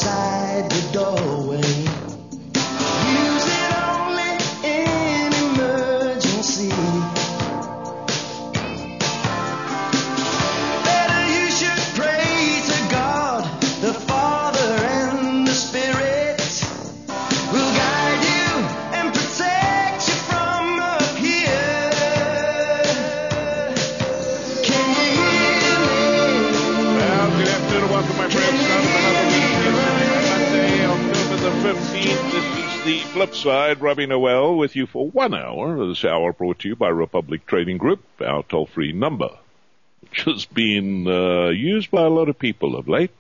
outside the doorway. Use it only in emergency. Better you should pray to God, the Father and the Spirit will guide you and protect you from up here. Can you hear me? Well, good afternoon and welcome, my friends. Another week. It's Monday, October the 15th. This is the Flip Side. Robbie Noel with you for 1 hour. This hour brought to you by Republic Trading Group, our toll-free number, which has been used by a lot of people of late.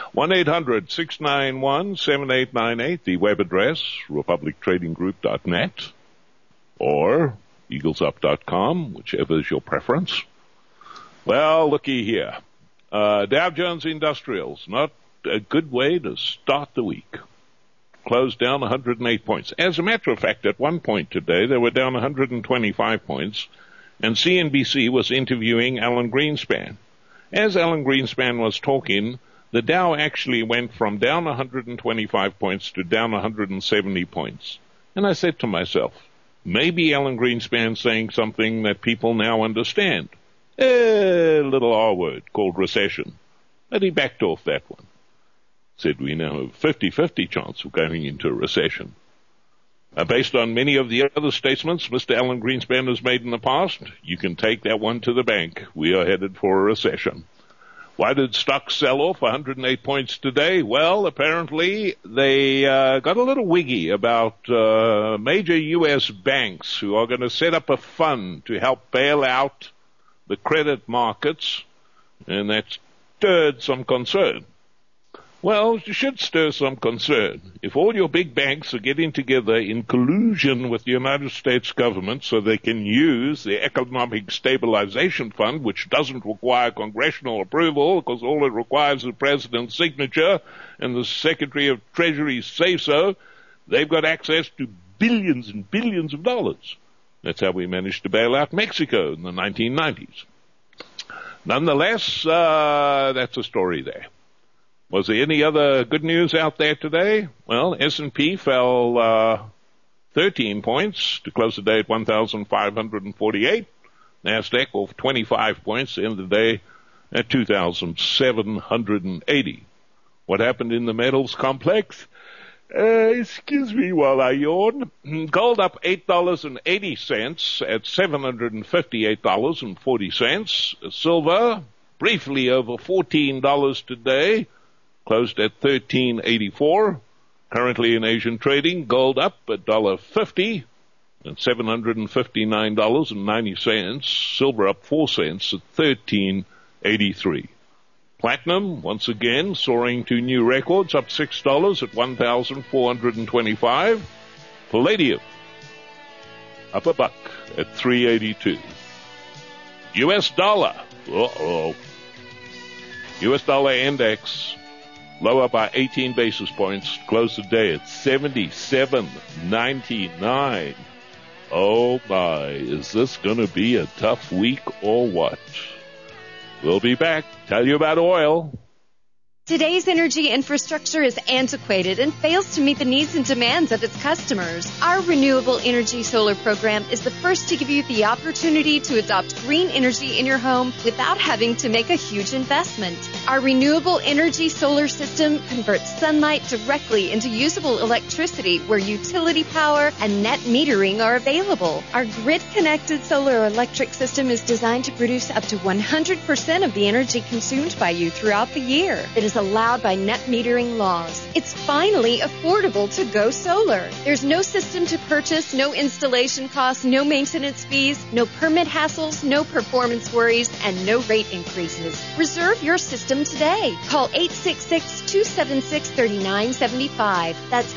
1-800-691-7898, the web address, republictradinggroup.net, or eaglesup.com, whichever is your preference. Well, looky here. Dow Jones Industrials, not a good way to start the week. Closed down 108 points. As a matter of fact, at one point today, they were down 125 points, and CNBC was interviewing Alan Greenspan. As Alan Greenspan was talking, the Dow actually went from down 125 points to down 170 points. And I said to myself, maybe Alan Greenspan's saying something that people now understand. A little R word called recession. But he backed off that one. Said we now have 50-50 chance of going into a recession. Based on many of the other statements Mr. Alan Greenspan has made in the past, you can take that one to the bank. We are headed for a recession. Why did stocks sell off 108 points today? Well, apparently they got a little wiggy about major U.S. banks who are going to set up a fund to help bail out the credit markets, and that stirred some concern. Well, it should stir some concern. If all your big banks are getting together in collusion with the United States government so they can use the Economic Stabilization Fund, which doesn't require congressional approval because all it requires is the president's signature and the Secretary of Treasury's say-so, they've got access to billions and billions of dollars. That's how we managed to bail out Mexico in the 1990s. Nonetheless, that's a story there. Was there any other good news out there today? Well, S&P fell 13 points to close the day at 1,548. NASDAQ off 25 points to end the day at 2,780. What happened in the metals complex? Excuse me while I yawn. Gold up $8.80 at $758.40. Silver briefly over $14 today. Closed at $13.84. Currently in Asian trading, gold up $1.50 at $759.90. Silver up 4 cents at $13.83. Platinum, once again, soaring to new records, up $6 at $1,425. Palladium, up $1 at $3.82. U.S. dollar, U.S. dollar index, lower by 18 basis points, closed the day at 77.99. Oh my, is this going to be a tough week or what? We'll be back. Tell you about oil. Today's energy infrastructure is antiquated and fails to meet the needs and demands of its customers. Our Renewable Energy Solar program is the first to give you the opportunity to adopt green energy in your home without having to make a huge investment. Our Renewable Energy Solar system converts sunlight directly into usable electricity where utility power and net metering are available. Our grid-connected solar electric system is designed to produce up to 100% of the energy consumed by you throughout the year. It is allowed by net metering laws. It's finally affordable to go solar. There's no system to purchase, no installation costs, no maintenance fees, no permit hassles, no performance worries, and no rate increases. Reserve your system today. Call 866-276-3975. That's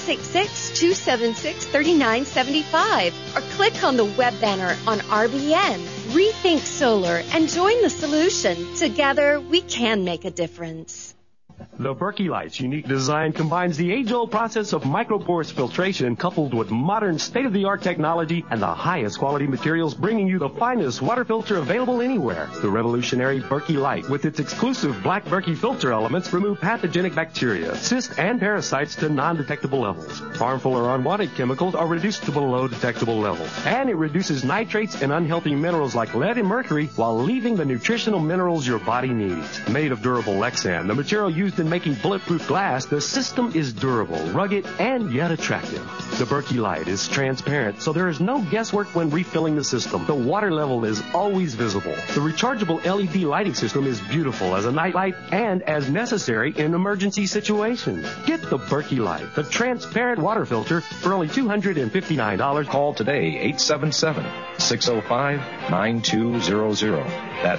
866-276-3975. Or click on the web banner on RBN. Rethink Solar and join the solution. Together, we can make a difference. The Berkey Light's unique design combines the age-old process of microporous filtration coupled with modern state-of-the-art technology and the highest quality materials, bringing you the finest water filter available anywhere. The revolutionary Berkey Light, with its exclusive black Berkey filter elements, remove pathogenic bacteria, cysts, and parasites to non-detectable levels. Harmful or unwanted chemicals are reduced to below detectable levels. And it reduces nitrates and unhealthy minerals like lead and mercury while leaving the nutritional minerals your body needs. Made of durable Lexan, the material used in making bulletproof glass, the system is durable, rugged, and yet attractive. The Berkey Light is transparent, so there is no guesswork when refilling the system. The water level is always visible. The rechargeable LED lighting system is beautiful as a night light and as necessary in emergency situations. Get the Berkey Light, the transparent water filter, for only $259. Call today, 877-605-9200. That's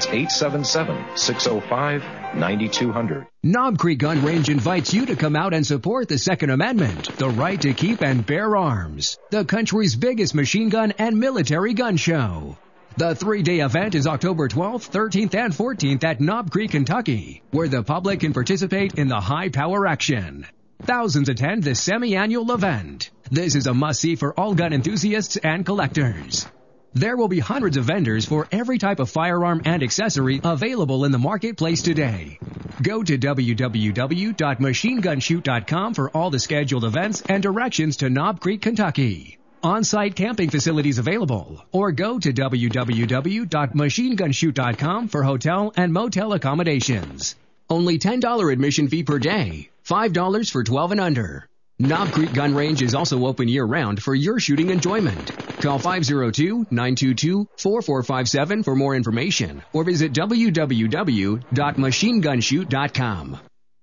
877-605-9200. Knob Creek Gun Range invites you to come out and support the Second Amendment, the right to keep and bear arms, the country's biggest machine gun and military gun show. The 3-day event is October 12th, 13th, and 14th at Knob Creek, Kentucky, where the public can participate in the high-power action. Thousands attend this semi-annual event. This is a must-see for all gun enthusiasts and collectors. There will be hundreds of vendors for every type of firearm and accessory available in the marketplace today. Go to www.machinegunshoot.com for all the scheduled events and directions to Knob Creek, Kentucky. On-site camping facilities available, or go to www.machinegunshoot.com for hotel and motel accommodations. Only $10 admission fee per day, $5 for 12 and under. Knob Creek Gun Range is also open year-round for your shooting enjoyment. Call 502-922-4457 for more information, or visit www.machinegunshoot.com.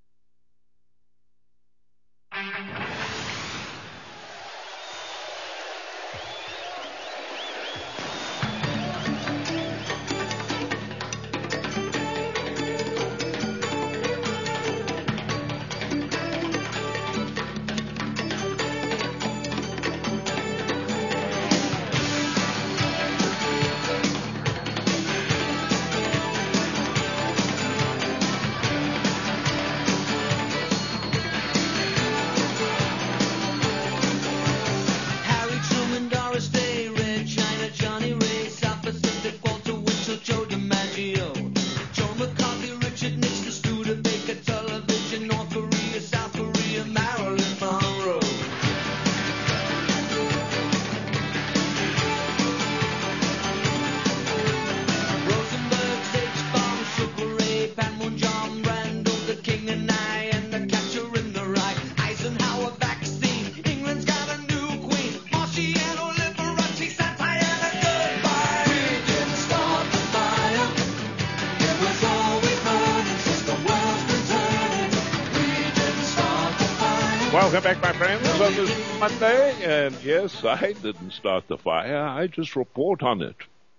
Welcome back, my friends, on this Monday. And yes, I didn't start the fire. I just report on it.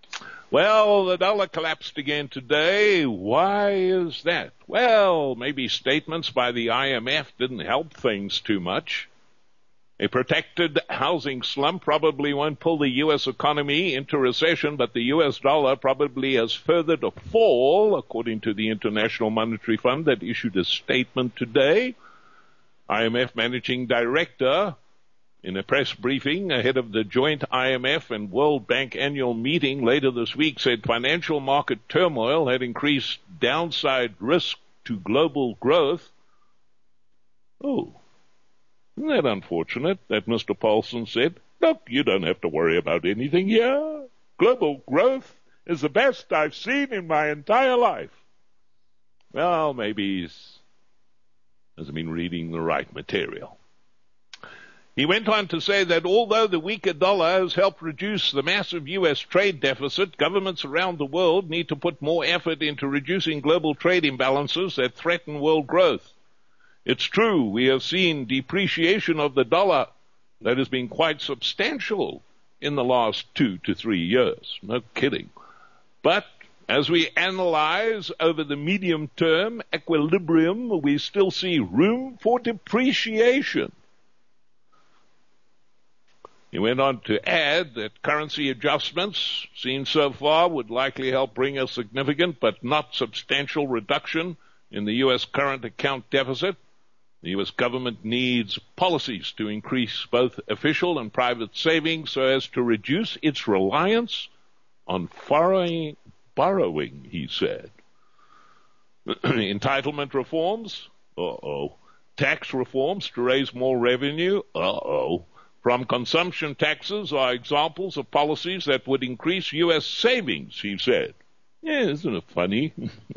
Well, the dollar collapsed again today. Why is that? Well, maybe statements by the IMF didn't help things too much. A protected housing slump probably won't pull the U.S. economy into recession, but the U.S. dollar probably has further to fall, according to the International Monetary Fund that issued a statement today. IMF Managing Director, in a press briefing ahead of the joint IMF and World Bank annual meeting later this week, said financial market turmoil had increased downside risk to global growth. Oh, isn't that unfortunate that Mr. Paulson said, look, you don't have to worry about anything here. Global growth is the best I've seen in my entire life. Well, maybe he's hasn't been reading the right material. He went on to say that although the weaker dollar has helped reduce the massive U.S. trade deficit, governments around the world need to put more effort into reducing global trade imbalances that threaten world growth. It's true, we have seen depreciation of the dollar that has been quite substantial in the last 2 to 3 years. No kidding. But as we analyze over the medium-term equilibrium, we still see room for depreciation. He went on to add that currency adjustments seen so far would likely help bring a significant but not substantial reduction in the U.S. current account deficit. The U.S. government needs policies to increase both official and private savings so as to reduce its reliance on foreign borrowing, he said. Entitlement reforms? Uh-oh. Tax reforms to raise more revenue? Uh-oh. From consumption taxes are examples of policies that would increase U.S. savings, he said. Yeah, isn't it funny?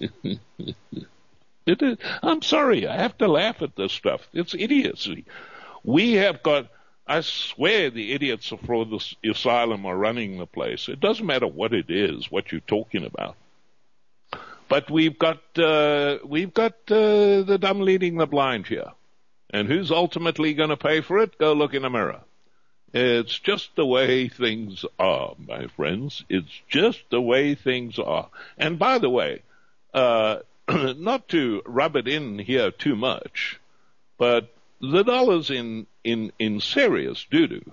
I'm sorry, I have to laugh at this stuff. It's idiocy. We have got, I swear the idiots for this asylum are running the place. It doesn't matter what it is, what you're talking about. But we've got the dumb leading the blind here. And who's ultimately going to pay for it? Go look in the mirror. It's just the way things are, my friends. It's just the way things are. And by the way, not to rub it in here too much, but the dollar's in serious doo-doo.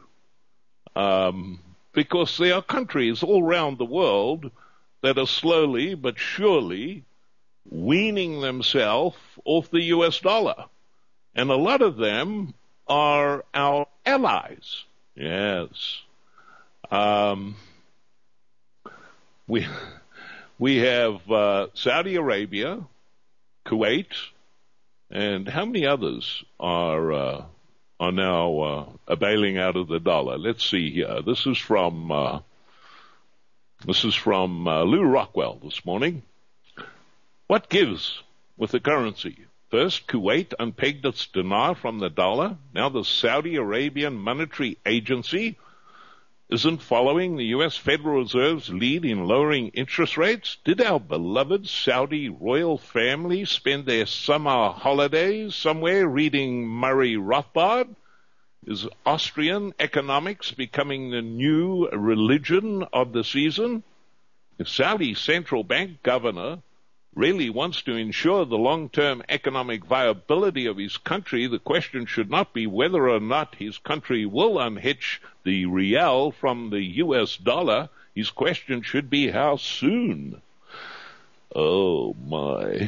Because there are countries all around the world that are slowly but surely weaning themselves off the U.S. dollar. And a lot of them are our allies. Yes. We have Saudi Arabia, Kuwait, and how many others are now bailing out of the dollar? Let's see here. This is from Lou Rockwell this morning. What gives with the currency? First, Kuwait unpegged its dinar from the dollar. Now the Saudi Arabian Monetary Agency isn't following the U.S. Federal Reserve's lead in lowering interest rates. Did our beloved Saudi royal family spend their summer holidays somewhere reading Murray Rothbard? Is Austrian economics becoming the new religion of the season? If Saudi central bank governor really wants to ensure the long-term economic viability of his country, the question should not be whether or not his country will unhitch the rial from the U.S. dollar. His question should be how soon. Oh, my.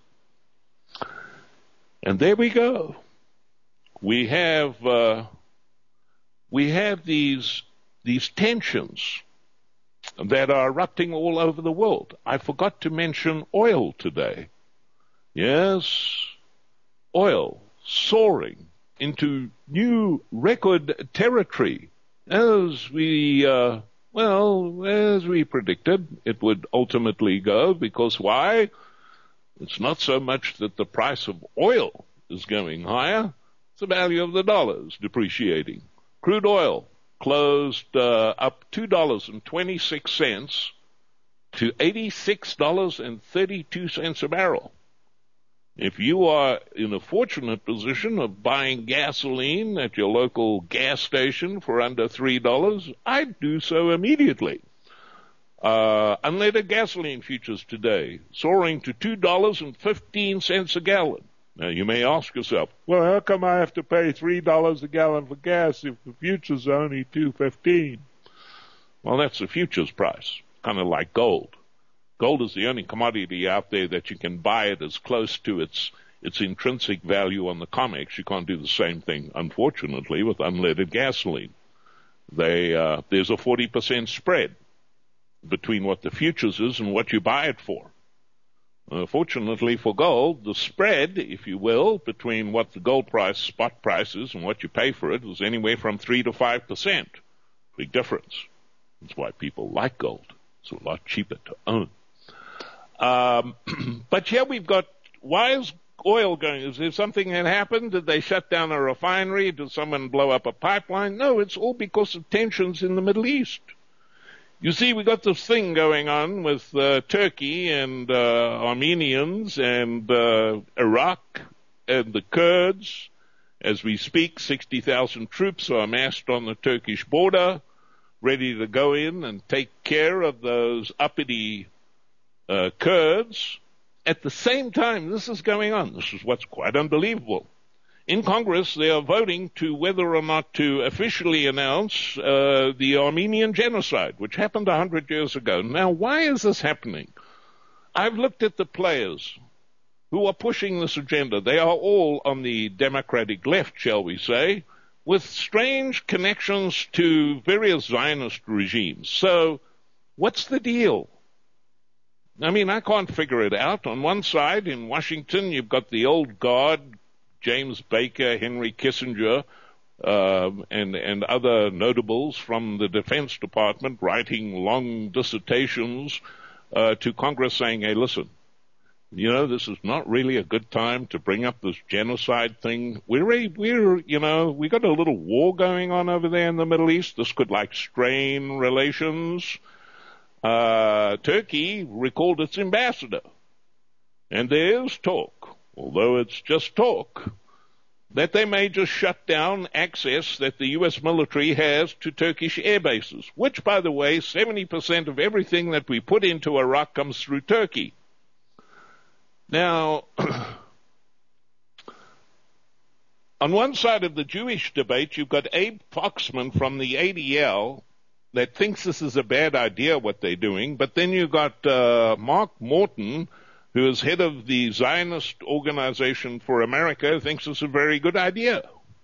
And there we go. We have these tensions that are erupting all over the world. I forgot to mention oil today. Yes, oil soaring into new record territory. As we predicted, it would ultimately go, because why? It's not so much that the price of oil is going higher, it's the value of the dollar is depreciating. Crude oil closed up $2.26 to $86.32 a barrel. If you are in a fortunate position of buying gasoline at your local gas station for under $3, I'd do so immediately. Unleaded gasoline futures today soaring to $2.15 a gallon. Now, you may ask yourself, well, how come I have to pay $3 a gallon for gas if the futures are only $2.15? Well, that's the futures price, kind of like gold. Gold is the only commodity out there that you can buy it as close to its intrinsic value on the COMEX. You can't do the same thing, unfortunately, with unleaded gasoline. There's a 40% spread between what the futures is and what you buy it for. Fortunately for gold, the spread, if you will, between what the gold price, spot price is, and what you pay for it was anywhere from 3 to 5%. Big difference. That's why people like gold. It's a lot cheaper to own. But here we've got, why is oil going? Is there something that happened? Did they shut down a refinery? Did someone blow up a pipeline? No, it's all because of tensions in the Middle East. You see, we got this thing going on with Turkey and Armenians and Iraq and the Kurds. As we speak, 60,000 troops are amassed on the Turkish border, ready to go in and take care of those uppity Kurds. At the same time this is going on, this is what's quite unbelievable. In Congress, they are voting to whether or not to officially announce the Armenian genocide, which happened 100 years ago. Now, why is this happening? I've looked at the players. who are pushing this agenda. They are all on the Democratic left, shall we say, with strange connections to various Zionist regimes. So what's the deal? I mean, I can't figure it out. On one side, in Washington, you've got the old guard, James Baker, Henry Kissinger, and other notables from the Defense Department writing long dissertations to Congress saying, hey, listen, you know, this is not really a good time to bring up this genocide thing. We got a little war going on over there in the Middle East. This could strain relations. Turkey recalled its ambassador. And there is talk, although it's just talk, that they may just shut down access that the U.S. military has to Turkish air bases, which, by the way, 70% of everything that we put into Iraq comes through Turkey. Now, on one side of the Jewish debate, you've got Abe Foxman from the ADL that thinks this is a bad idea, what they're doing, but then you've got Mark Morton, who is head of the Zionist Organization for America, thinks it's a very good idea.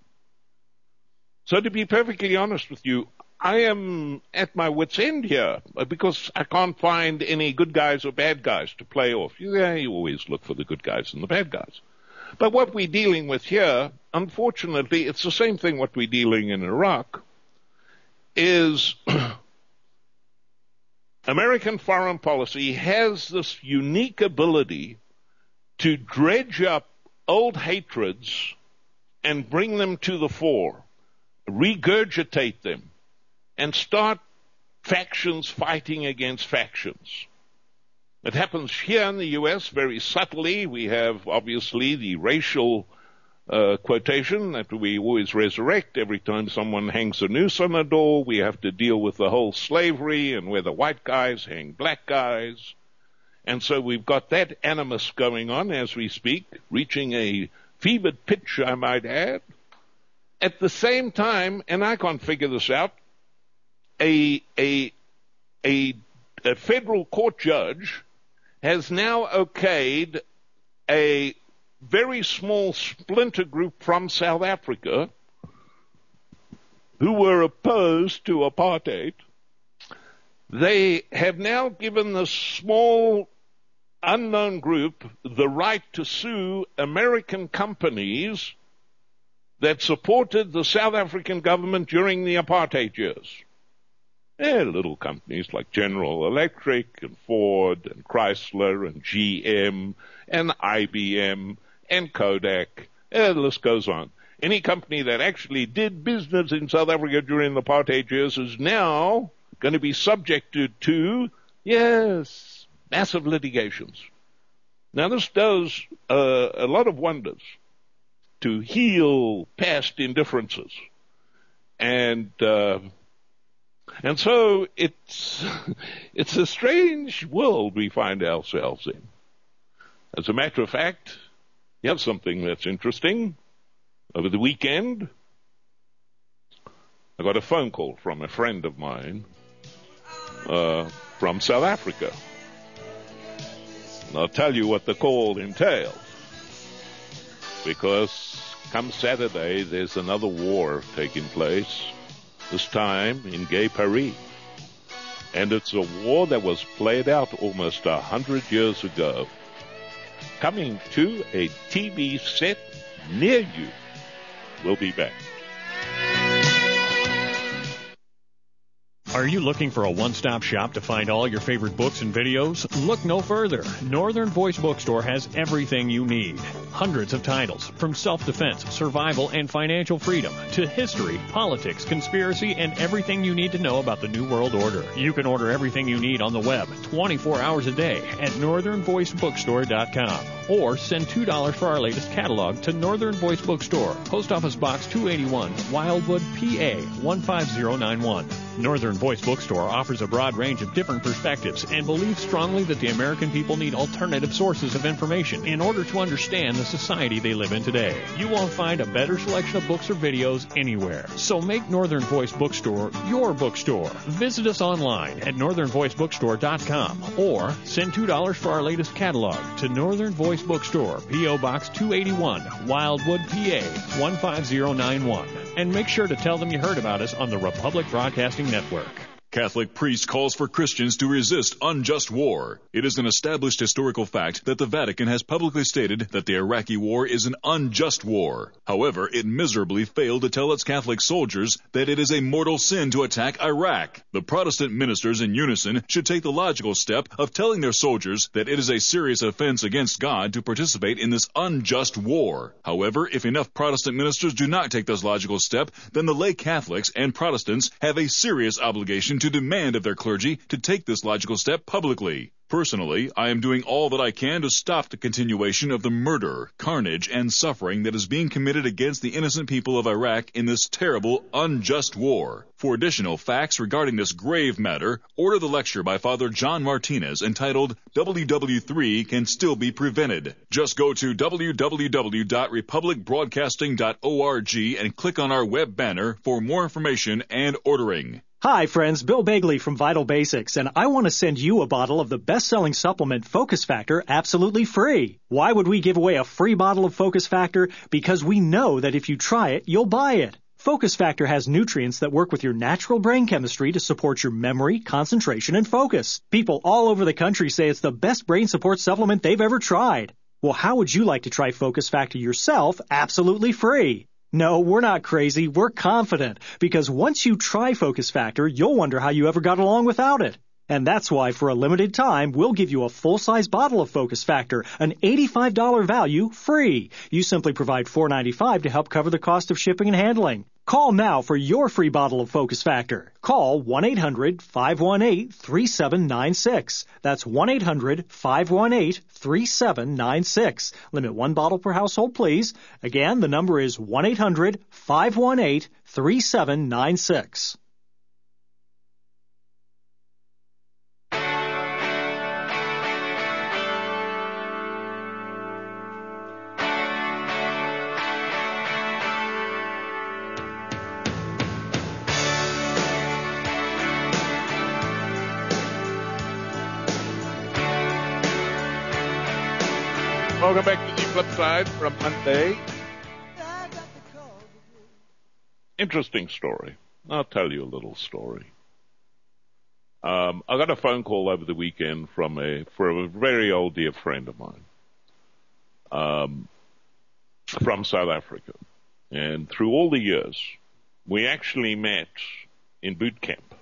So to be perfectly honest with you, I am at my wit's end here because I can't find any good guys or bad guys to play off. Yeah, you always look for the good guys and the bad guys. But what we're dealing with here, unfortunately, it's the same thing what we're dealing in Iraq, is American foreign policy has this unique ability to dredge up old hatreds and bring them to the fore, regurgitate them, and start factions fighting against factions. It happens here in the U.S. very subtly. We have, obviously, the racial quotation that we always resurrect every time someone hangs a noose on a door. We have to deal with the whole slavery and where the white guys hang black guys. And so we've got that animus going on as we speak, reaching a fevered pitch, I might add. At the same time, and I can't figure this out, a federal court judge has now okayed a very small splinter group from South Africa who were opposed to apartheid. They have now given this small unknown group the right to sue American companies that supported the South African government during the apartheid years. Little companies like General Electric and Ford and Chrysler and GM and IBM and Kodak, the list goes on. Any company that actually did business in South Africa during the apartheid years is now going to be subjected to, yes, massive litigations. Now this does a lot of wonders to heal past indifferences. And so it's a strange world we find ourselves in. As a matter of fact, you have something that's interesting. Over the weekend, I got a phone call from a friend of mine from South Africa. And I'll tell you what the call entails. Because come Saturday, there's another war taking place, this time in Gay Paris. And it's a war that was played out almost 100 years ago. Coming to a TV set near you. We'll be back. Are you looking for a one-stop shop to find all your favorite books and videos? Look no further. Northern Voice Bookstore has everything you need. Hundreds of titles, from self-defense, survival, and financial freedom, to history, politics, conspiracy, and everything you need to know about the New World Order. You can order everything you need on the web 24 hours a day at northernvoicebookstore.com. Or send $2 for our latest catalog to Northern Voice Bookstore, Post Office Box 281, Wildwood, PA 15091. Northern Voice Bookstore offers a broad range of different perspectives and believes strongly that the American people need alternative sources of information in order to understand the society they live in today. You won't find a better selection of books or videos anywhere. So make Northern Voice Bookstore your bookstore. Visit us online at northernvoicebookstore.com or send $2 for our latest catalog to Northern Voice Bookstore, P.O. Box 281, Wildwood, PA 15091. And make sure to tell them you heard about us on the Republic Broadcasting Network. Catholic priest calls for Christians to resist unjust war. It is an established historical fact that the Vatican has publicly stated that the Iraqi war is an unjust war. However, it miserably failed to tell its Catholic soldiers that it is a mortal sin to attack Iraq. The Protestant ministers in unison should take the logical step of telling their soldiers that it is a serious offense against God to participate in this unjust war. However, if enough Protestant ministers do not take this logical step, then the lay Catholics and Protestants have a serious obligation to demand of their clergy to take this logical step publicly. Personally, I am doing all that I can to stop the continuation of the murder, carnage, and suffering that is being committed against the innocent people of Iraq in this terrible, unjust war. For additional facts regarding this grave matter, order the lecture by Father John Martinez entitled WW3 Can Still Be Prevented. Just go to www.republicbroadcasting.org and click on our web banner for more information and ordering. Hi, friends. Bill Bagley from Vital Basics, and I want to send you a bottle of the best-selling supplement Focus Factor absolutely free. Why would we give away a free bottle of Focus Factor? Because we know that if you try it, you'll buy it. Focus Factor has nutrients that work with your natural brain chemistry to support your memory, concentration, and focus. People all over the country say it's the best brain support supplement they've ever tried. Well, how would you like to try Focus Factor yourself absolutely free? No, we're not crazy. We're confident. Because once you try Focus Factor, you'll wonder how you ever got along without it. And that's why, for a limited time, we'll give you a full-size bottle of Focus Factor, an $85 value, free. You simply provide $4.95 to help cover the cost of shipping and handling. Call now for your free bottle of Focus Factor. Call 1-800-518-3796. That's 1-800-518-3796. Limit one bottle per household, please. Again, the number is 1-800-518-3796. Welcome back to the flip side from Monday. Interesting story. I'll tell you a little story. I got a phone call over the weekend from a very old dear friend of mine from South Africa. And through all the years, we actually met in boot camp.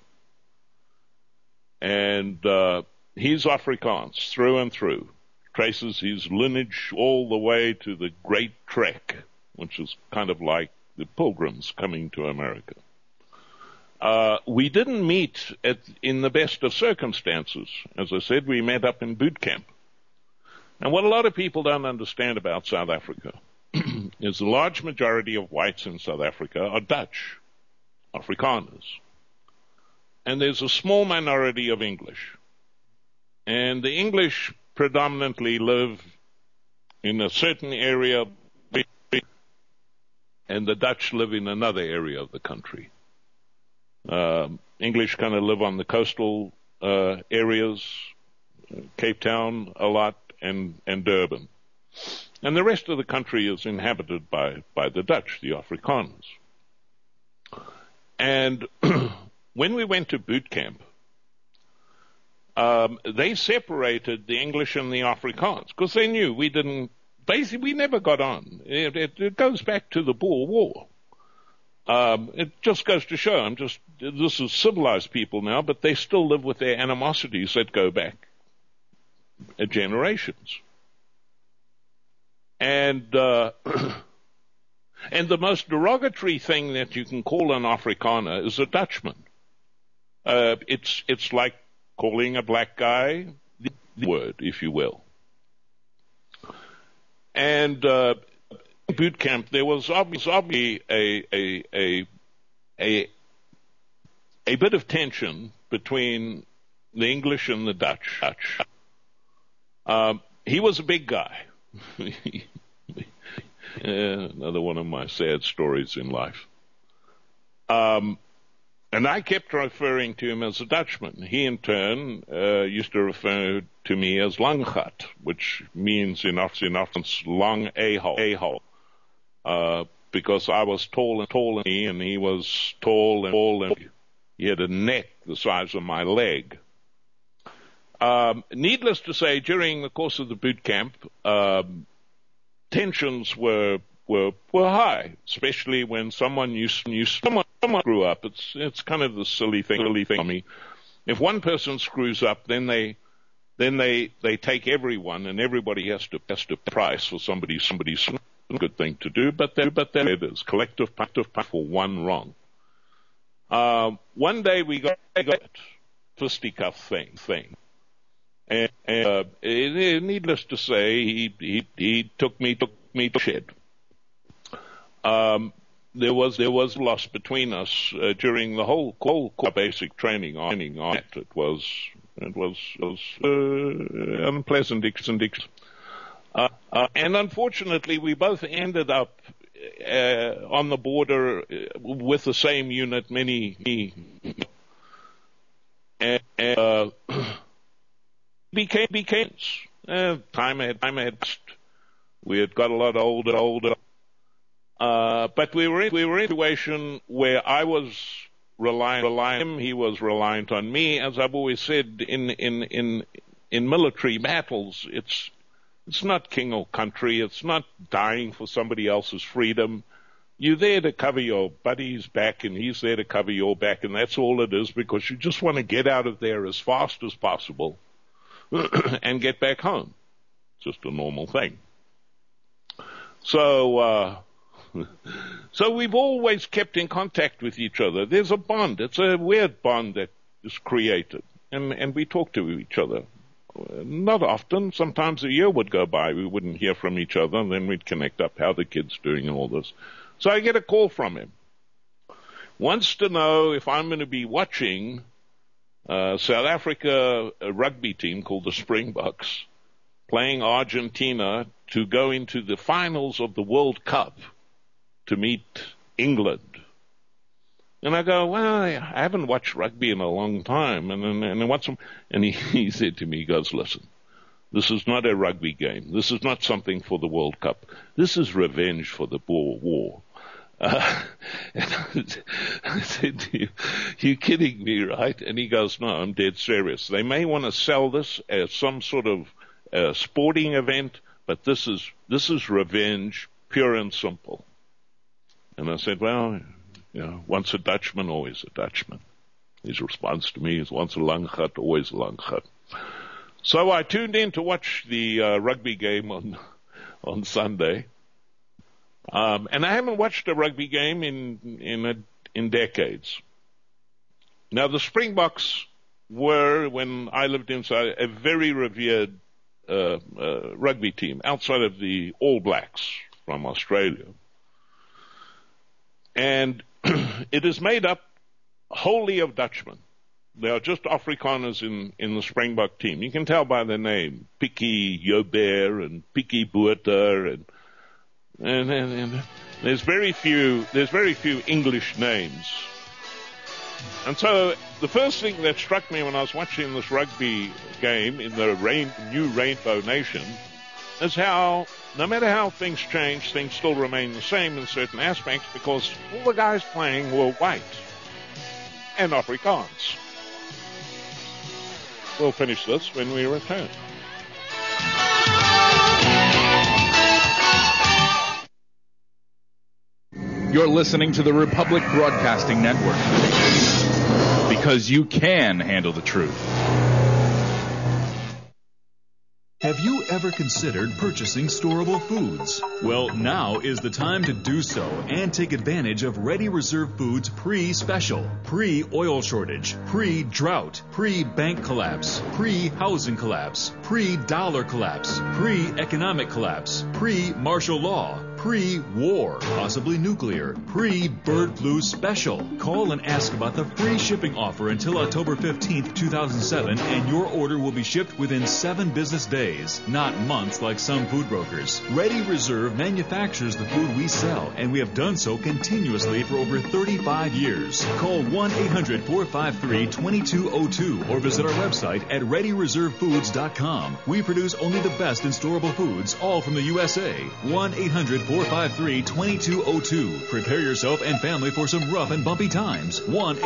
And he's Afrikaans through and through. Traces his lineage all the way to the Great Trek, which is kind of like the Pilgrims coming to America. We didn't meet in the best of circumstances. As I said, we met up in boot camp. And what a lot of people don't understand about South Africa is the large majority of whites in South Africa are Dutch, Afrikaners. And there's a small minority of English. And the English predominantly live in a certain area, and the Dutch live in another area of the country. English kind of live on the coastal areas, Cape Town a lot, and Durban. And the rest of the country is inhabited by the Dutch, the Afrikaners. And when we went to boot camp, they separated the English and the Afrikaans because they knew we never got on. It goes back to the Boer War. It just goes to show, this is civilized people now, but they still live with their animosities that go back generations. And the most derogatory thing that you can call an Afrikaner is a Dutchman. It's like calling a black guy the word, if you will. And boot camp, there was obviously a bit of tension between the English and the Dutch. He was a big guy. Another one of my sad stories in life. And I kept referring to him as a Dutchman. He, in turn, used to refer to me as Langgat, which means in essence, long a-hole. Because I was tall and he was tall and he had a neck the size of my leg. Needless to say, during the course of the boot camp, tensions were high, especially when someone grew up. It's kind of the silly thing for me. If one person screws up, then they take everyone, and everybody has to price for somebody's good thing to do. But then it is collective for one wrong. One day we got fisticuff thing. And needless to say, he took me to shed. There was loss between us during the whole basic training on it. It was unpleasant. And unfortunately, we both ended up on the border with the same unit. Became time had passed. We had got a lot older. But we were in a situation where I was reliant on him, he was reliant on me. As I've always said, in military battles, it's not king or country, it's not dying for somebody else's freedom. You're there to cover your buddy's back, and he's there to cover your back, and that's all it is, because you just want to get out of there as fast as possible and get back home. Just a normal thing. So we've always kept in contact with each other. There's a bond. It's a weird bond that is created. And we talk to each other. Not often. Sometimes a year would go by. We wouldn't hear from each other, and then we'd connect up how the kid's doing and all this. So I get a call from him. Wants to know if I'm going to be watching South Africa, a rugby team called the Springboks, playing Argentina to go into the finals of the World Cup to meet England. And I go, well, I haven't watched rugby in a long time. And he said to me, he goes, listen, this is not a rugby game. This is not something for the World Cup. This is revenge for the Boer War. And I said to him, you're kidding me, right? And he goes, no, I'm dead serious. They may want to sell this as some sort of sporting event, but this is revenge, pure and simple. And I said, well, once a Dutchman, always a Dutchman. His response to me is, once a Langgat, always a Langgat. So I tuned in to watch the rugby game on Sunday. And I haven't watched a rugby game in decades. Now, the Springboks were, when I lived inside, a very revered rugby team outside of the All Blacks from Australia. And it is made up wholly of Dutchmen. They are just Afrikaners in the Springbok team. You can tell by their name, Pikkie Joubert and Pikkie Botha, and there's very few English names. And so the first thing that struck me when I was watching this rugby game in the new Rainbow Nation is how, no matter how things change, things still remain the same in certain aspects, because all the guys playing were white and Afrikaans. We'll finish this when we return. You're listening to the Republic Broadcasting Network, because you can handle the truth. Have you ever considered purchasing storable foods? Well, now is the time to do so and take advantage of Ready Reserve Foods pre-special, pre-oil shortage, pre-drought, pre-bank collapse, pre-housing collapse, pre-dollar collapse, pre-economic collapse, pre-martial law, pre-war, possibly nuclear, pre-bird flu special. Call and ask about the free shipping offer until October 15th, 2007, and your order will be shipped within 7 business days, not months like some food brokers. Ready Reserve manufactures the food we sell, and we have done so continuously for over 35 years. Call 1-800-453-2202 or visit our website at ReadyReserveFoods.com. We produce only the best in storable foods, all from the USA. 1-800-453-2202. Prepare yourself and family for some rough and bumpy times.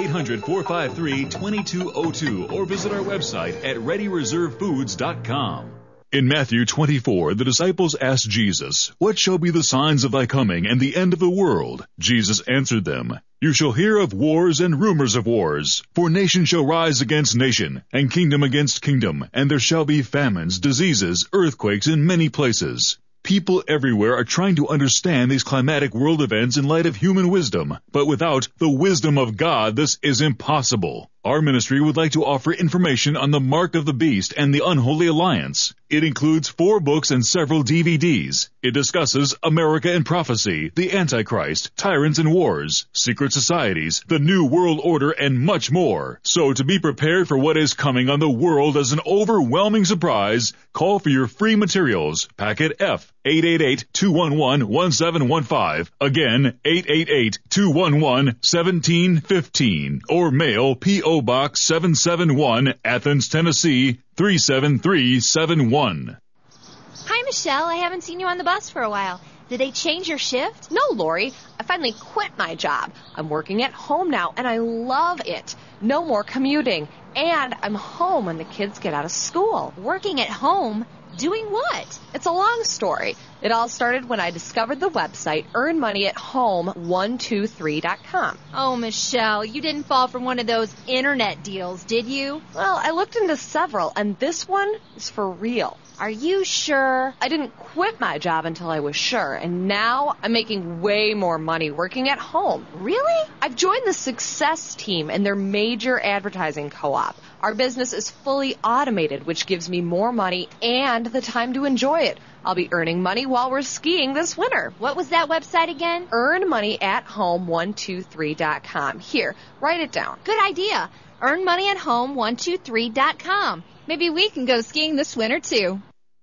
1-800-453-2202 or visit our website at ReadyReserveFoods.com. In Matthew 24, the disciples asked Jesus, "What shall be the signs of thy coming and the end of the world?" Jesus answered them, "You shall hear of wars and rumors of wars. For nation shall rise against nation, and kingdom against kingdom, and there shall be famines, diseases, earthquakes in many places." People everywhere are trying to understand these climatic world events in light of human wisdom, but without the wisdom of God, this is impossible. Our ministry would like to offer information on the Mark of the Beast and the Unholy Alliance. It includes 4 books and several DVDs. It discusses America and Prophecy, the Antichrist, Tyrants and Wars, Secret Societies, the New World Order, and much more. So to be prepared for what is coming on the world as an overwhelming surprise, call for your free materials. Packet F, 888-211-1715. Again, 888-211-1715. Or mail P.O. Box 771, Athens, Tennessee, 37371. Hi, Michelle. I haven't seen you on the bus for a while. Did they change your shift? No, Lori. I finally quit my job. I'm working at home now, and I love it. No more commuting. And I'm home when the kids get out of school. Working at home? Doing what? It's a long story. It all started when I discovered the website earnmoneyathome123.com. Oh, Michelle, you didn't fall for one of those internet deals, did you? Well, I looked into several, and this one is for real. Are you sure? I didn't quit my job until I was sure, and now I'm making way more money working at home. Really? I've joined the Success Team and their major advertising co-op. Our business is fully automated, which gives me more money and the time to enjoy it. I'll be earning money while we're skiing this winter. What was that website again? earnmoneyathome123.com. Here, write it down. Good idea. earnmoneyathome123.com. Maybe we can go skiing this winter, too.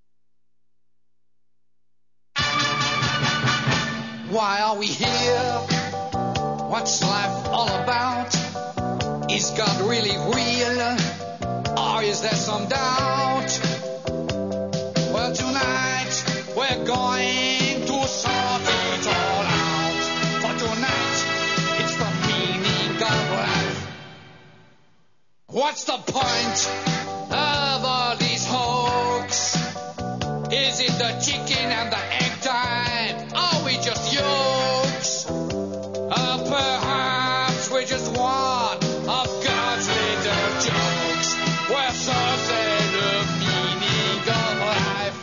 Why are we here? What's life all about? Is God really real? Or is there some doubt? Well, tonight we're going to sort it all out. For tonight, it's the meaning of life. What's the point of all these hoax? Is it the chicken and the egg time? Are we just yolks? Perhaps we just one of God's little jokes. Well, some say the meaning of life.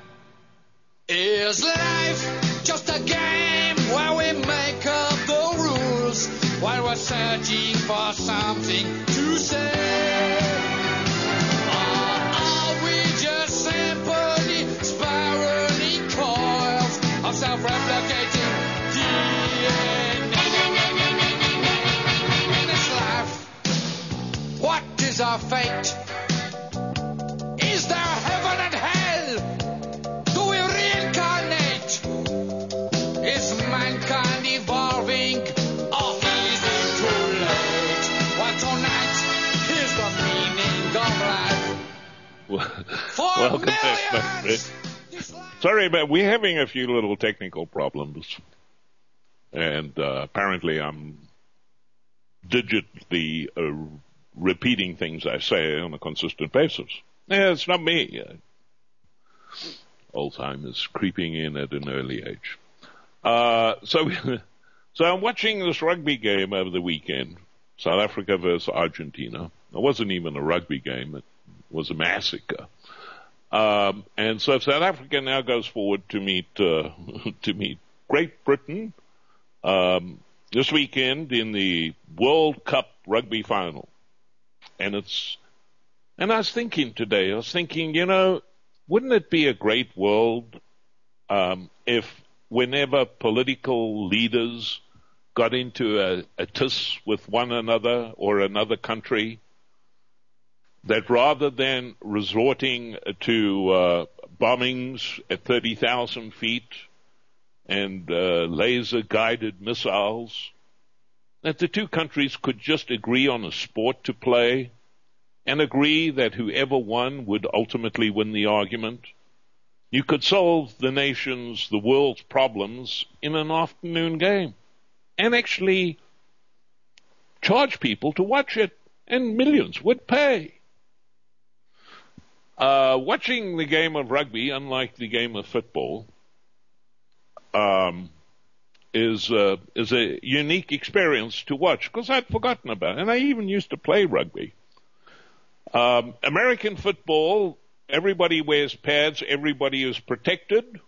Is life just a game where we make up the rules while we're searching for something to say? Or are we just simply spiraling coils of self-replicating DNA? In this life, what is our fate? Is there heaven and hell? Do we reincarnate? Is mankind evolving, or is it too late? Well, tonight is the meaning of life. Welcome back, Fred. Sorry, but we're having a few little technical problems. And apparently I'm digitally repeating things I say on a consistent basis. Yeah, it's not me. Alzheimer's creeping in at an early age. So I'm watching this rugby game over the weekend, South Africa versus Argentina. It wasn't even a rugby game. It was a massacre. And so South Africa now goes forward to meet Great Britain this weekend in the World Cup rugby final. And I was thinking today, wouldn't it be a great world if whenever political leaders got into a tiss with one another or another country, that rather than resorting to bombings at 30,000 feet and laser-guided missiles, that the two countries could just agree on a sport to play and agree that whoever won would ultimately win the argument. You could solve the world's problems in an afternoon game and actually charge people to watch it, and millions would pay. Watching the game of rugby, unlike the game of football, is a unique experience to watch, because I'd forgotten about it, and I even used to play rugby. American football, everybody wears pads, everybody is protected.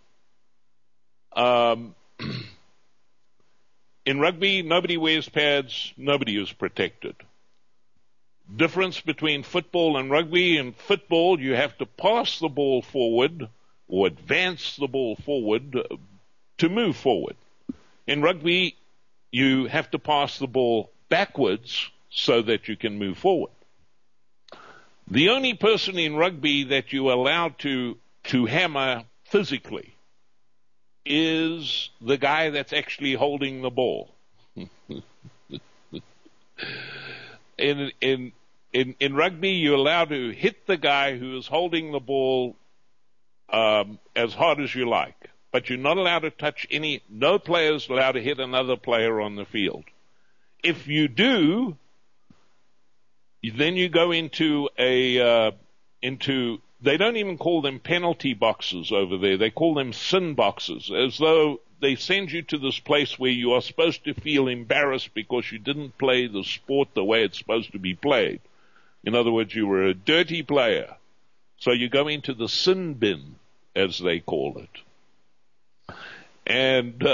In rugby, nobody wears pads, nobody is protected. Difference between football and rugby: in football, you have to pass the ball forward or advance the ball forward to move forward. In rugby, you have to pass the ball backwards so that you can move forward. The only person in rugby that you are allowed to hammer physically is the guy that's actually holding the ball. In rugby, you're allowed to hit the guy who is holding the ball as hard as you like, but you're not allowed to touch no player is allowed to hit another player on the field. If you do, then you go into they don't even call them penalty boxes over there. They call them sin boxes, as though they send you to this place where you are supposed to feel embarrassed because you didn't play the sport the way it's supposed to be played. In other words, you were a dirty player. So you go into the sin bin, as they call it. And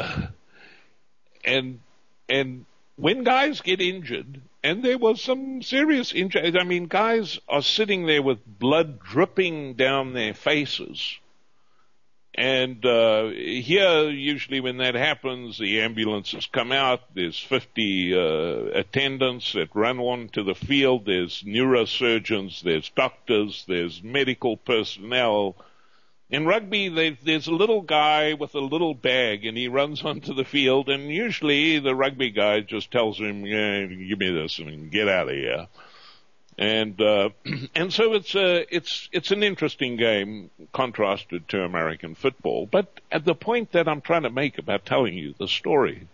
when guys get injured, and there was some serious injuries, I mean, guys are sitting there with blood dripping down their faces. And here, usually when that happens, the ambulances come out. There's 50 attendants that run onto the field. There's neurosurgeons, there's doctors, there's medical personnel. In rugby, there's a little guy with a little bag, and he runs onto the field, and usually the rugby guy just tells him, "Yeah, give me this and get out of here." And so it's an interesting game contrasted to American football. But at the point that I'm trying to make about telling you the story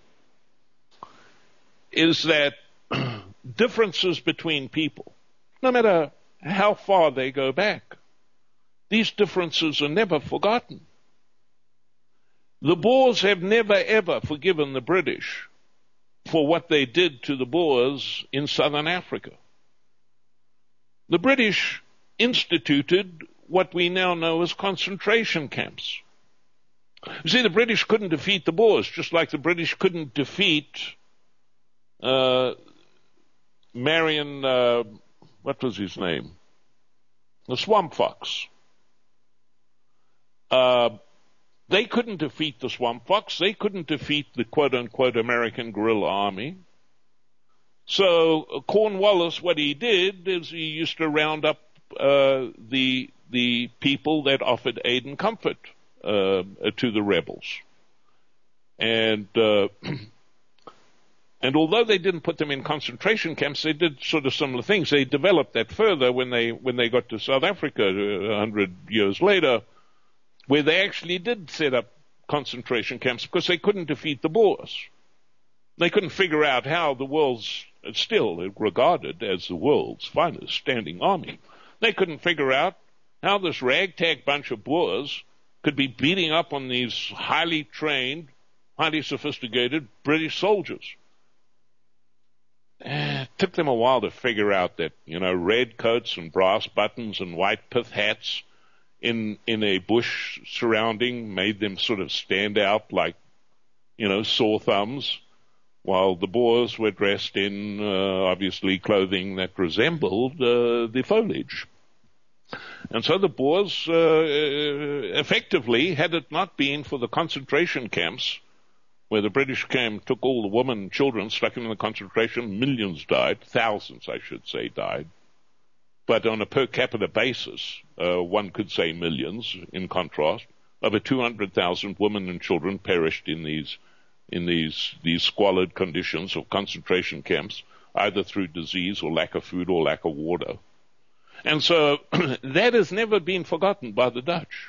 is that differences between people, no matter how far they go back, these differences are never forgotten. The Boers have never ever forgiven the British for what they did to the Boers in southern Africa. The British instituted what we now know as concentration camps. You see, the British couldn't defeat the Boers, just like the British couldn't defeat Marion, what was his name? The Swamp Fox. They couldn't defeat the Swamp Fox. They couldn't defeat the quote-unquote American guerrilla army. So Cornwallis, what he did is he used to round up the people that offered aid and comfort to the rebels. And although they didn't put them in concentration camps, they did sort of similar things. They developed that further when they got to South Africa 100 years later, where they actually did set up concentration camps because they couldn't defeat the Boers. They couldn't figure out how the world's still regarded as the world's finest standing army. They couldn't figure out how this ragtag bunch of Boers could be beating up on these highly trained, highly sophisticated British soldiers. It took them a while to figure out that, red coats and brass buttons and white pith hats in a bush surrounding made them sort of stand out like, sore thumbs, while the Boers were dressed in, obviously, clothing that resembled the foliage. And so the Boers, effectively, had it not been for the concentration camps, where the British came, took all the women and children, stuck them in the concentration, millions died, thousands, I should say, died. But on a per capita basis, one could say millions, in contrast. Over 200,000 women and children perished in these squalid conditions of concentration camps, either through disease or lack of food or lack of water. And so that has never been forgotten by the Dutch.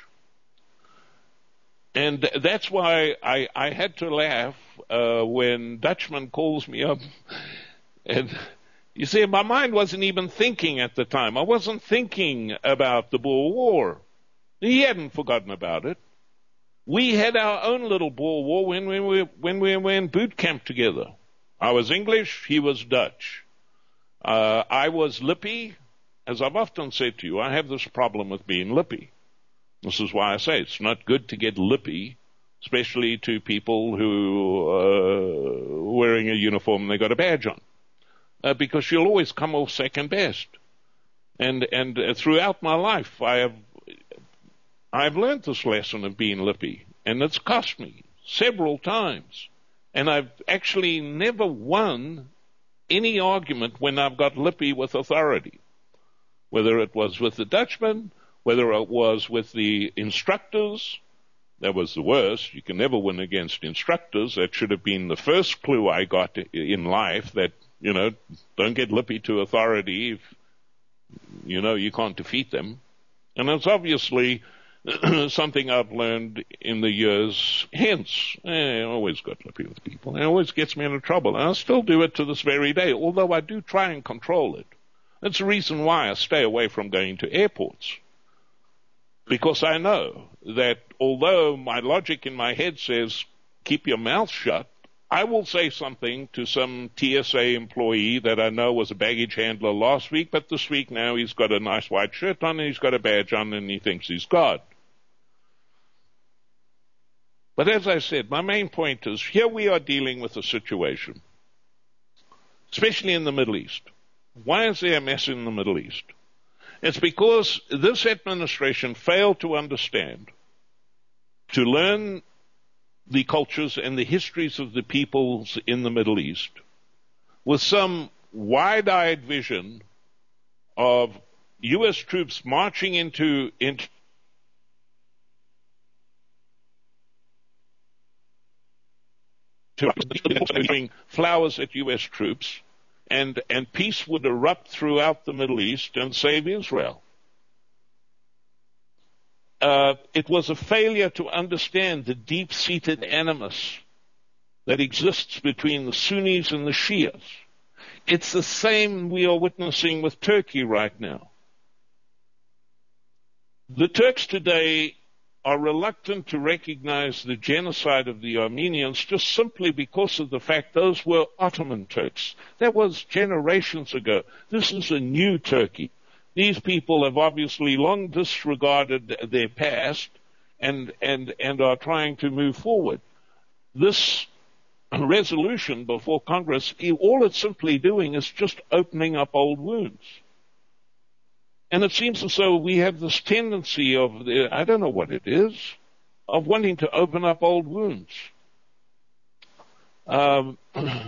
And that's why I had to laugh when Dutchman calls me up. And you see, my mind wasn't even thinking at the time. I wasn't thinking about the Boer War. He hadn't forgotten about it. We had our own little Boer War when we were in boot camp together. I was English, he was Dutch. I was lippy. As I've often said to you, I have this problem with being lippy. This is why I say it's not good to get lippy, especially to people who are wearing a uniform and they got a badge on. Because you'll always come off second best. And throughout my life, I've learned this lesson of being lippy, and it's cost me several times. And I've actually never won any argument when I've got lippy with authority, whether it was with the Dutchman, whether it was with the instructors. That was the worst. You can never win against instructors. That should have been the first clue I got in life, that, don't get lippy to authority if, you can't defeat them. And it's obviously something I've learned in the years hence. I always got lippy with people. It always gets me into trouble. And I still do it to this very day, although I do try and control it. That's the reason why I stay away from going to airports. Because I know that although my logic in my head says, keep your mouth shut, I will say something to some TSA employee that I know was a baggage handler last week, but this week now he's got a nice white shirt on and he's got a badge on and he thinks he's God. But as I said, my main point is, here we are dealing with a situation, especially in the Middle East. Why is there a mess in the Middle East? It's because this administration failed to understand, to learn the cultures and the histories of the peoples in the Middle East with some wide-eyed vision of U.S. troops marching into flowers at U.S. troops, and peace would erupt throughout the Middle East and save Israel. It was a failure to understand the deep-seated animus that exists between the Sunnis and the Shias. It's the same we are witnessing with Turkey right now. The Turks today are reluctant to recognize the genocide of the Armenians just simply because of the fact those were Ottoman Turks. That was generations ago. This is a new Turkey. These people have obviously long disregarded their past and are trying to move forward. This resolution before Congress, all it's simply doing is just opening up old wounds. And it seems as though we have this tendency of, I don't know what it is, of wanting to open up old wounds. The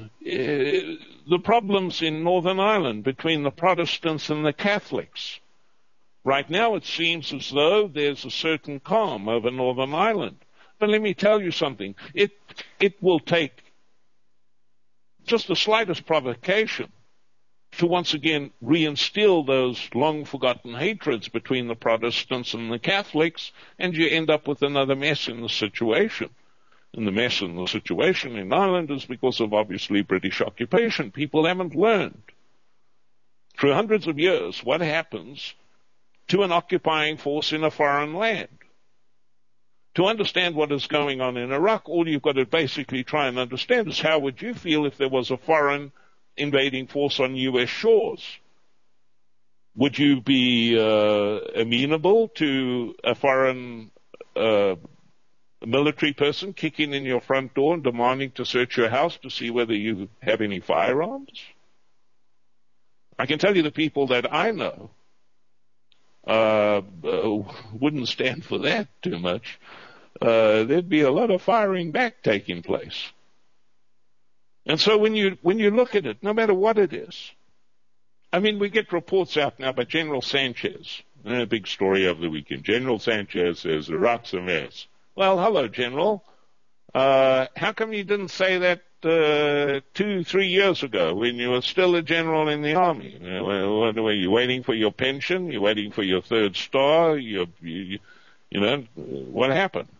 problems in Northern Ireland between the Protestants and the Catholics. Right now it seems as though there's a certain calm over Northern Ireland. But let me tell you something. It will take just the slightest provocation to once again reinstill those long-forgotten hatreds between the Protestants and the Catholics, and you end up with another mess in the situation. And the mess in the situation in Ireland is because of, obviously, British occupation. People haven't learned through hundreds of years what happens to an occupying force in a foreign land. To understand what is going on in Iraq, all you've got to basically try and understand is how would you feel if there was a foreign invading force on U.S. shores? Would you be amenable to a foreign military person kicking in your front door and demanding to search your house to see whether you have any firearms? I can tell you the people that I know wouldn't stand for that too much. There'd be a lot of firing back taking place. And so when you look at it, no matter what it is, I mean, we get reports out now by General Sanchez. A big story over the weekend. General Sanchez says Iraq's a mess. Well, hello, General. How come you didn't say that 2-3 years ago when you were still a general in the army? What were you waiting for your pension? You waiting for your third star? You know, what happened?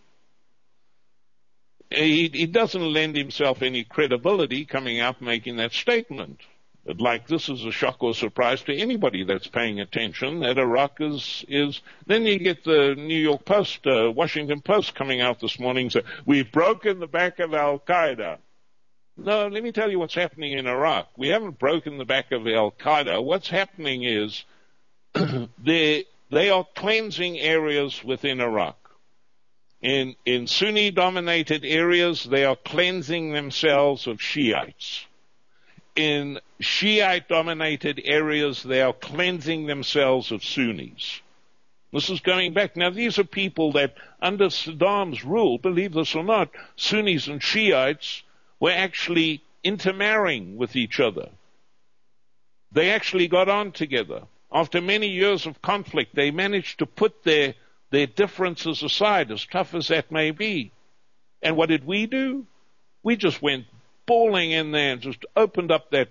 He doesn't lend himself any credibility coming out making that statement. But like this is a shock or surprise to anybody that's paying attention that Iraq is. Then you get the New York Post, Washington Post coming out this morning saying, we've broken the back of Al-Qaeda. No, let me tell you what's happening in Iraq. We haven't broken the back of Al-Qaeda. What's happening is they are cleansing areas within Iraq. In Sunni-dominated areas, they are cleansing themselves of Shiites. In Shiite-dominated areas, they are cleansing themselves of Sunnis. This is going back. Now, these are people that, under Saddam's rule, believe this or not, Sunnis and Shiites were actually intermarrying with each other. They actually got on together. After many years of conflict, they managed to put their differences aside, as tough as that may be. And what did we do? We just went bawling in there and just opened up that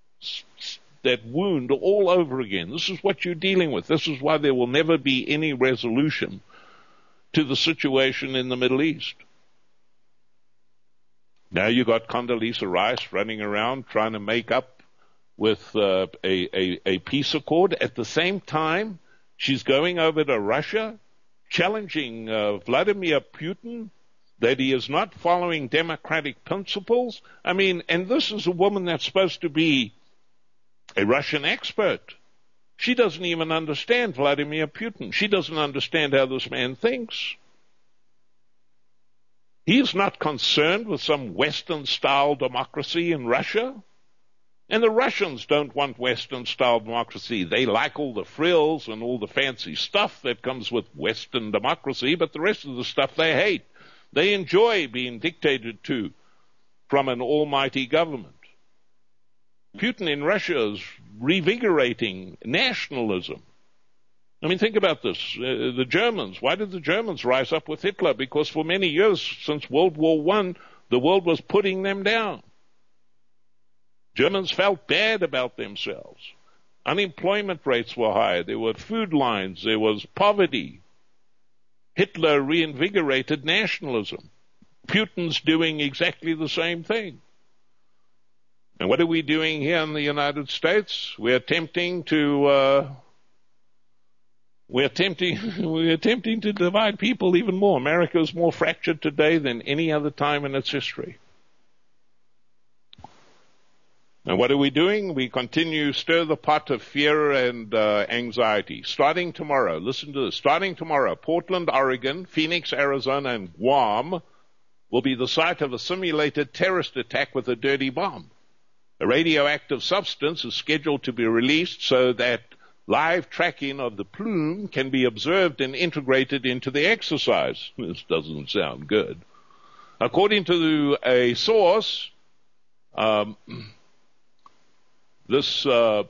wound all over again. This is what you're dealing with. This is why there will never be any resolution to the situation in the Middle East. Now you got Condoleezza Rice running around trying to make up with a peace accord. At the same time, she's going over to Russia, challenging Vladimir Putin that he is not following democratic principles. I mean, and this is a woman that's supposed to be a Russian expert. She doesn't even understand Vladimir Putin. She doesn't understand how this man thinks. He is not concerned with some Western-style democracy in Russia. And the Russians don't want Western-style democracy. They like all the frills and all the fancy stuff that comes with Western democracy, but the rest of the stuff they hate. They enjoy being dictated to from an almighty government. Putin in Russia is revigorating nationalism. I mean, think about this. The Germans, why did the Germans rise up with Hitler? Because for many years, since World War I, the world was putting them down. Germans felt bad about themselves. Unemployment rates were high. There were food lines. There was poverty. Hitler reinvigorated nationalism. Putin's doing exactly the same thing. And what are we doing here in the United States? We're attempting to divide people even more. America is more fractured today than any other time in its history. And what are we doing? We continue to stir the pot of fear and anxiety. Starting tomorrow, listen to this, starting tomorrow, Portland, Oregon, Phoenix, Arizona, and Guam will be the site of a simulated terrorist attack with a dirty bomb. A radioactive substance is scheduled to be released so that live tracking of the plume can be observed and integrated into the exercise. This doesn't sound good. According to a source, this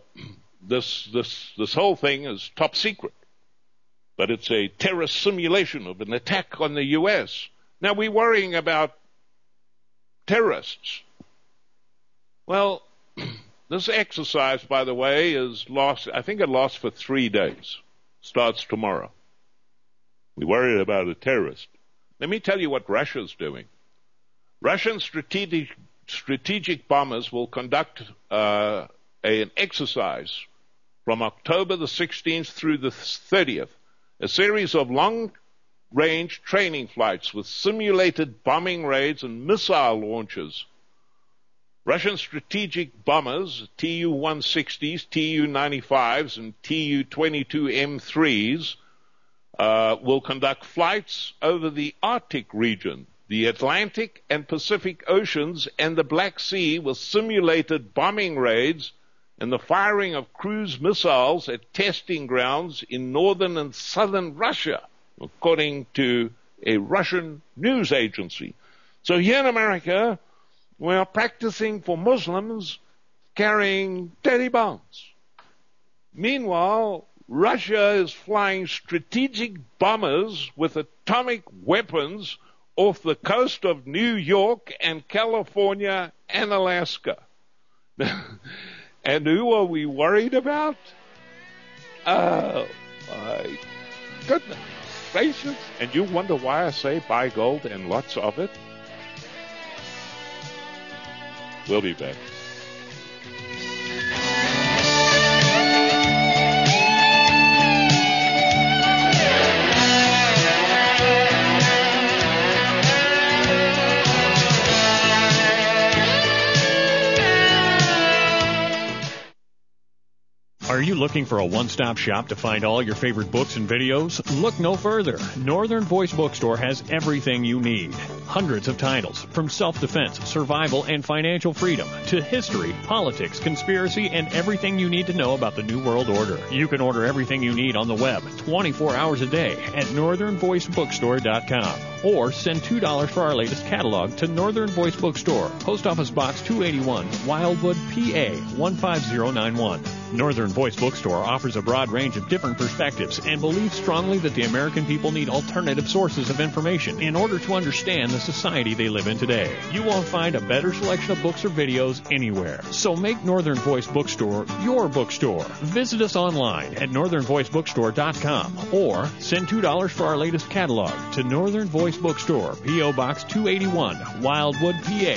whole thing is top secret, but it's a terrorist simulation of an attack on the U.S. Now we're worrying about terrorists. Well, this exercise, by the way, is lost. I think it lasts for 3 days. Starts tomorrow. We're worried about a terrorist. Let me tell you what Russia's doing. Russian strategic bombers will conduct an exercise from October the 16th through the 30th, a series of long-range training flights with simulated bombing raids and missile launches. Russian strategic bombers, Tu-160s, Tu-95s, and Tu-22M3s will conduct flights over the Arctic region, the Atlantic and Pacific Oceans, and the Black Sea with simulated bombing raids and the firing of cruise missiles at testing grounds in northern and southern Russia, according to a Russian news agency. So here in America, we are practicing for Muslims carrying dirty bombs. Meanwhile, Russia is flying strategic bombers with atomic weapons off the coast of New York and California and Alaska. And who are we worried about? Oh, my goodness gracious. And you wonder why I say buy gold and lots of it? We'll be back. Are you looking for a one-stop shop to find all your favorite books and videos? Look no further. Northern Voice Bookstore has everything you need. Hundreds of titles, from self-defense, survival, and financial freedom, to history, politics, conspiracy, and everything you need to know about the New World Order. You can order everything you need on the web 24 hours a day at northernvoicebookstore.com. Or send $2 for our latest catalog to Northern Voice Bookstore, Post Office Box 281, Wildwood, PA 15091. Northern Voice Bookstore offers a broad range of different perspectives and believes strongly that the American people need alternative sources of information in order to understand the society they live in today. You won't find a better selection of books or videos anywhere. So make Northern Voice Bookstore your bookstore. Visit us online at northernvoicebookstore.com or send $2 for our latest catalog to Northern Voice Bookstore, P.O. Box 281, Wildwood, PA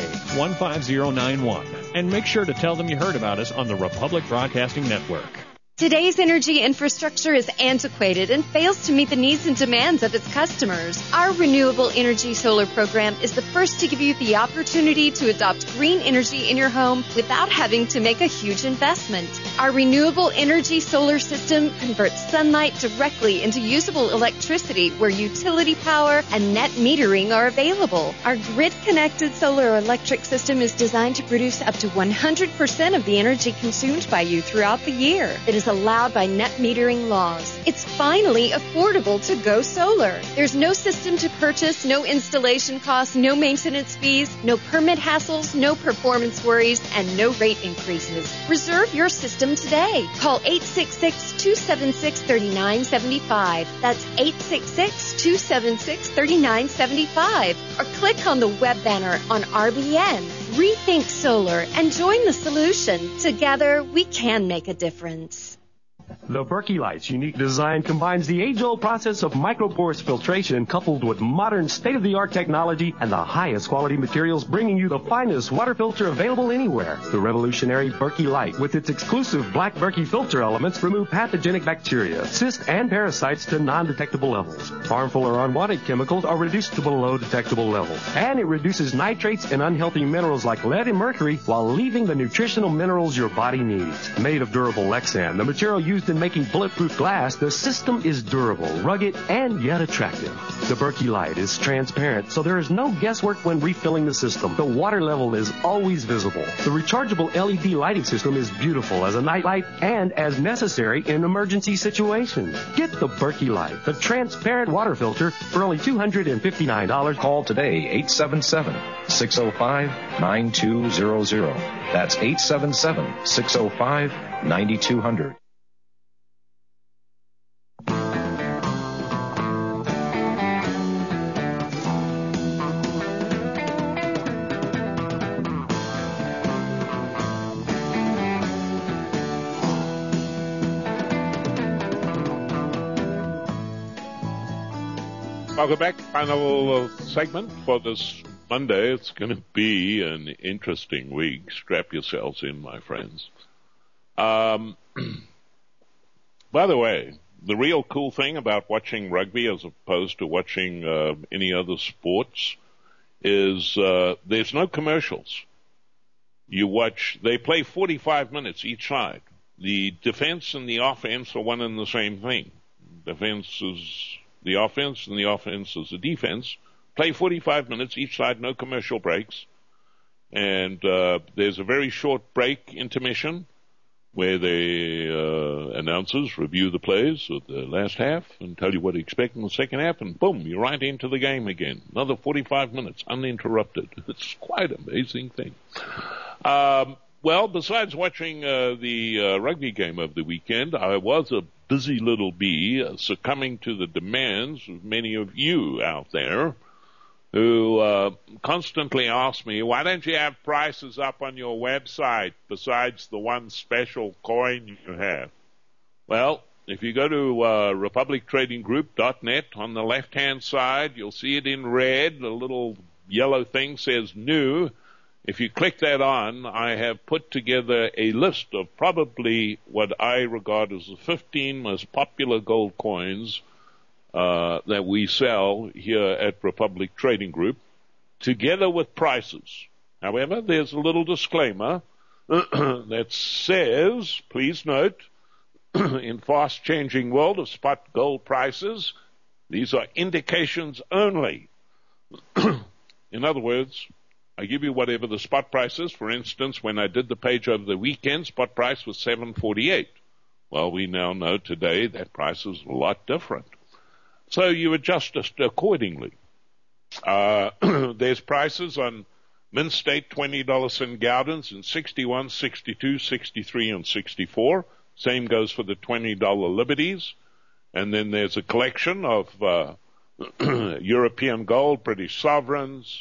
15091. And make sure to tell them you heard about us on the Republic Broadcasting Network. Today's energy infrastructure is antiquated and fails to meet the needs and demands of its customers. Our Renewable Energy Solar program is the first to give you the opportunity to adopt green energy in your home without having to make a huge investment. Our Renewable Energy Solar system converts sunlight directly into usable electricity where utility power and net metering are available. Our grid-connected solar electric system is designed to produce up to 100% of the energy consumed by you throughout the year. It is allowed by net metering laws. It's finally affordable to go solar. There's no system to purchase, no installation costs, no maintenance fees, no permit hassles, no performance worries, and no rate increases. Reserve your system today. Call 866-276-3975. That's 866-276-3975. Or click on the web banner on RBN. Rethink solar and join the solution. Together, we can make a difference. The Berkey Light's unique design combines the age-old process of microporous filtration coupled with modern state-of-the-art technology and the highest quality materials, bringing you the finest water filter available anywhere. The revolutionary Berkey Light, with its exclusive black Berkey filter elements, remove pathogenic bacteria, cysts, and parasites to non-detectable levels. Harmful or unwanted chemicals are reduced to below detectable levels. And it reduces nitrates and unhealthy minerals like lead and mercury while leaving the nutritional minerals your body needs. Made of durable Lexan, the material used in making bulletproof glass, the system is durable, rugged, and yet attractive. The Berkey Light is transparent, so there is no guesswork when refilling the system. The water level is always visible. The rechargeable LED lighting system is beautiful as a night light and as necessary in emergency situations. Get the Berkey Light, the transparent water filter, for only $259. Call today, 877-605-9200. That's 877-605-9200. Welcome back. Final segment for this Monday. It's going to be an interesting week. Strap yourselves in, my friends. By the way, the real cool thing about watching rugby as opposed to watching any other sports is there's no commercials. You watch, they play 45 minutes each side. The defense and the offense are one and the same thing. Defense is the offense and the offense is the defense. Play 45 minutes each side, no commercial breaks. And there's a very short break, intermission, where the announcers review the plays of the last half and tell you what to expect in the second half, and boom, you're right into the game again. Another 45 minutes uninterrupted. It's quite an amazing thing. Well, besides watching the rugby game of the weekend, I was a busy little bee, succumbing to the demands of many of you out there who constantly ask me, why don't you have prices up on your website besides the one special coin you have? Well, if you go to republictradinggroup.net, on the left-hand side, you'll see it in red. A little yellow thing says new. If you click that on, I have put together a list of probably what I regard as the 15 most popular gold coins that we sell here at Republic Trading Group, together with prices. However, there's a little disclaimer that says, please note, in fast-changing world of spot gold prices, these are indications only. In other words, I give you whatever the spot price is. For instance, when I did the page over the weekend, spot price was $7.48. Well, we now know today that price is a lot different. So you adjust it accordingly. There's prices on Mint State $20 St. Gaudens in 61, 62, 63, and 64. Same goes for the $20 Liberties. And then there's a collection of European gold, British sovereigns,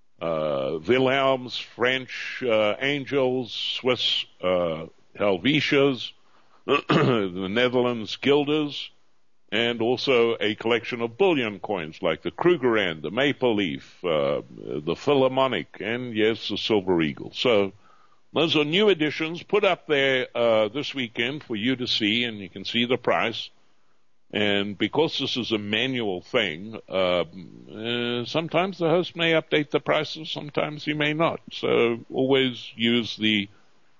Wilhelms, French Angels, Swiss Helvetias, the Netherlands Guilders, and also a collection of bullion coins like the Krugerrand, the Maple Leaf, the Philharmonic, and yes, the Silver Eagle. So those are new additions put up there this weekend for you to see, and you can see the price. And because this is a manual thing, sometimes the host may update the prices, sometimes he may not. So always use the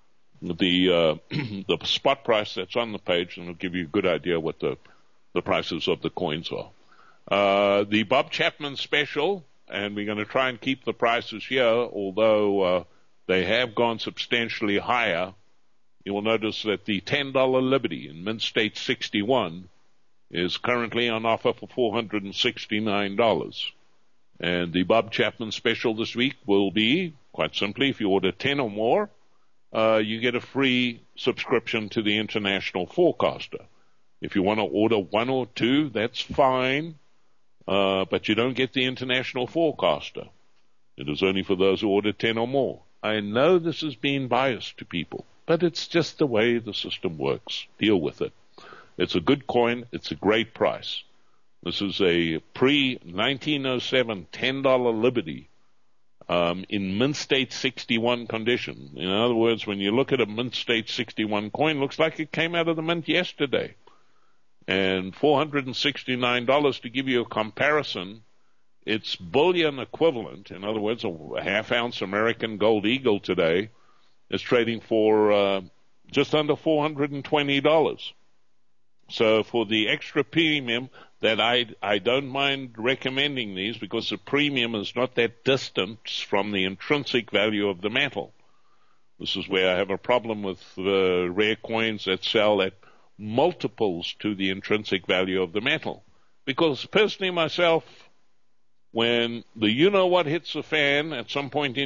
spot price that's on the page, and it'll give you a good idea what the prices of the coins are. The Bob Chapman special, and we're going to try and keep the prices here, although they have gone substantially higher. You will notice that the $10 Liberty in Mint State 61 is currently on offer for $469. And the Bob Chapman special this week will be, quite simply, if you order 10 or more, you get a free subscription to the International Forecaster. If you want to order one or two, that's fine, but you don't get the International Forecaster. It is only for those who order 10 or more. I know this is being biased to people, but it's just the way the system works. Deal with it. It's a good coin. It's a great price. This is a pre-1907 $10 Liberty in Mint State 61 condition. In other words, when you look at a Mint State 61 coin, it looks like it came out of the mint yesterday. And $469, to give you a comparison, its bullion equivalent, in other words, a half-ounce American Gold Eagle today, is trading for just under $420. So for the extra premium, that I don't mind recommending these, because the premium is not that distance from the intrinsic value of the metal. This is where I have a problem with rare coins that sell at multiples to the intrinsic value of the metal. Because personally myself, when the you-know-what hits the fan at some point in